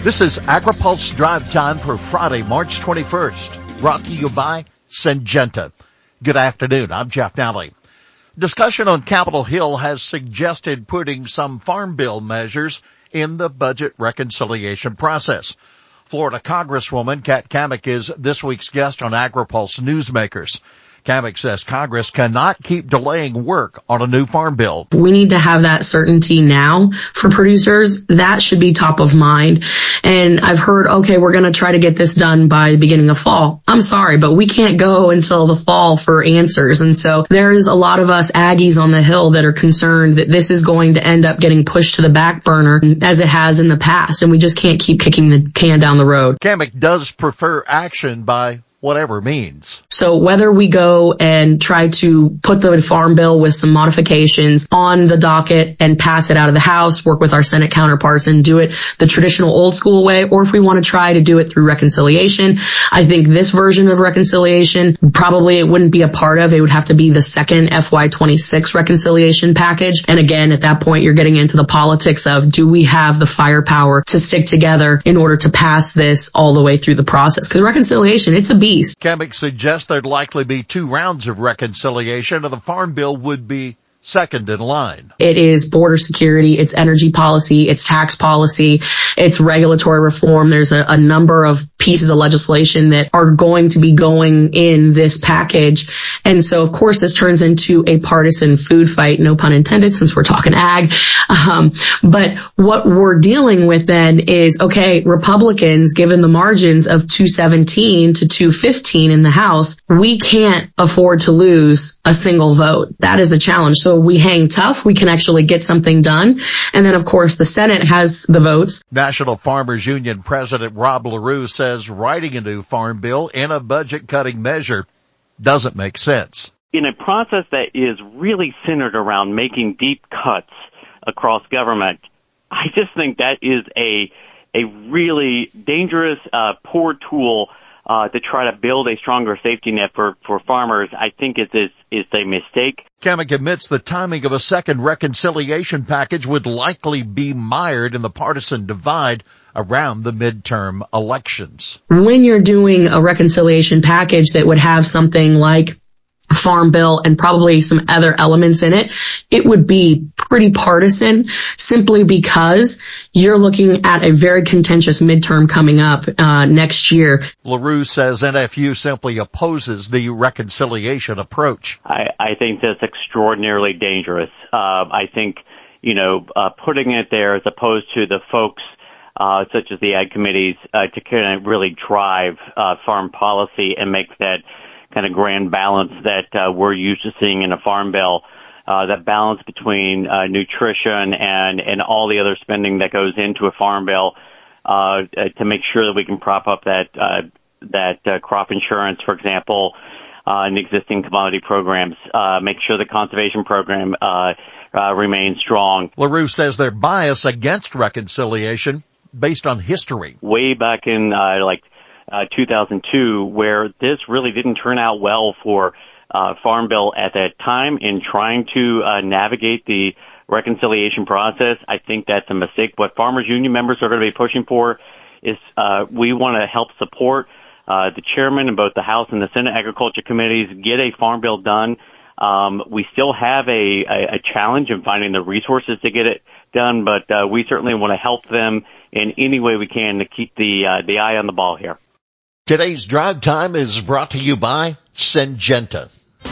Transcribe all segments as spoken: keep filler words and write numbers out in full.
This is AgriPulse Drive Time for Friday, March twenty-first, brought to you by Syngenta. Good afternoon, I'm Jeff Nally. Discussion on Capitol Hill has suggested putting some farm bill measures in the budget reconciliation process. Florida Congresswoman Kat Cammack is this week's guest on AgriPulse Newsmakers. Cammack says Congress cannot keep delaying work on a new farm bill. We need to have that certainty now for producers. That should be top of mind. And I've heard, okay, we're going to try to get this done by the beginning of fall. I'm sorry, but we can't go until the fall for answers. And so there is a lot of us Aggies on the Hill that are concerned that this is going to end up getting pushed to the back burner as it has in the past. And we just can't keep kicking the can down the road. Cammack does prefer action by whatever means. So whether we go and try to put the farm bill with some modifications on the docket and pass it out of the House, work with our Senate counterparts and do it the traditional old school way, or if we want to try to do it through reconciliation, I think this version of reconciliation, probably it wouldn't be a part of, it would have to be the second F Y twenty-six reconciliation package. And again, at that point, you're getting into the politics of, do we have the firepower to stick together in order to pass this all the way through the process? Because reconciliation, it's a beast. Cammack suggests there'd likely be two rounds of reconciliation, and the farm bill would be second in line. It is border security, it's energy policy, it's tax policy, it's regulatory reform. There's a, a number of pieces of legislation that are going to be going in this package. And so, of course, this turns into a partisan food fight, no pun intended, since we're talking ag. Um, but what we're dealing with then is, okay, Republicans, given the margins of two seventeen to two fifteen in the House, we can't afford to lose a single vote. That is the challenge. So we hang tough. We can actually get something done. And then, of course, the Senate has the votes. National Farmers Union President Rob LaRue says writing a new farm bill in a budget-cutting measure doesn't make sense. In a process that is really centered around making deep cuts across government, I just think that is a a really dangerous, uh, poor tool uh, to try to build a stronger safety net for, for farmers. I think it is is a mistake. Cammack admits the timing of a second reconciliation package would likely be mired in the partisan divide around the midterm elections. When you're doing a reconciliation package that would have something like a farm bill and probably some other elements in it, it would be pretty partisan simply because you're looking at a very contentious midterm coming up uh, next year. LaRue says N F U simply opposes the reconciliation approach. I, I think that's extraordinarily dangerous. Uh, I think, you know, uh, putting it there as opposed to the folks uh, such as the ag committees uh, to kind of really drive uh, farm policy and make that kind of grand balance that uh, we're used to seeing in a farm bill, uh, that balance between uh, nutrition and, and all the other spending that goes into a farm bill, uh, to make sure that we can prop up that, uh, that uh, crop insurance, for example, uh, and existing commodity programs, uh, make sure the conservation program, uh, uh, remains strong. LaRue says their bias against reconciliation based on history. Way back in, uh, like, Uh, two thousand two, where this really didn't turn out well for uh, Farm Bill at that time in trying to uh, navigate the reconciliation process. I think that's a mistake. What Farmers Union members are going to be pushing for is uh, we want to help support uh, the chairman in both the House and the Senate Agriculture Committees get a Farm Bill done. Um, we still have a, a, a challenge in finding the resources to get it done, but uh, we certainly want to help them in any way we can to keep the uh, the eye on the ball here. Today's Drive Time is brought to you by Syngenta.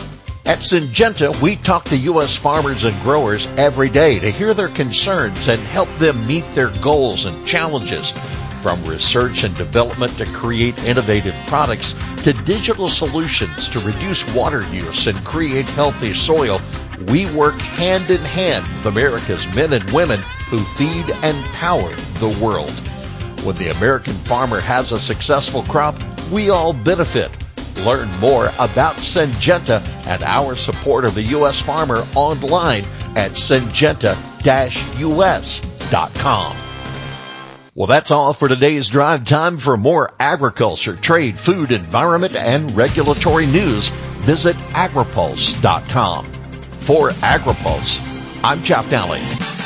At Syngenta, we talk to U S farmers and growers every day to hear their concerns and help them meet their goals and challenges. From research and development to create innovative products to digital solutions to reduce water use and create healthy soil, we work hand in hand with America's men and women who feed and power the world. When the American farmer has a successful crop, we all benefit. Learn more about Syngenta and our support of the U S farmer online at syngenta dash U S dot com. Well, that's all for today's Drive Time. For more agriculture, trade, food, environment, and regulatory news, visit agripulse dot com. For AgriPulse, I'm Jeff Nally.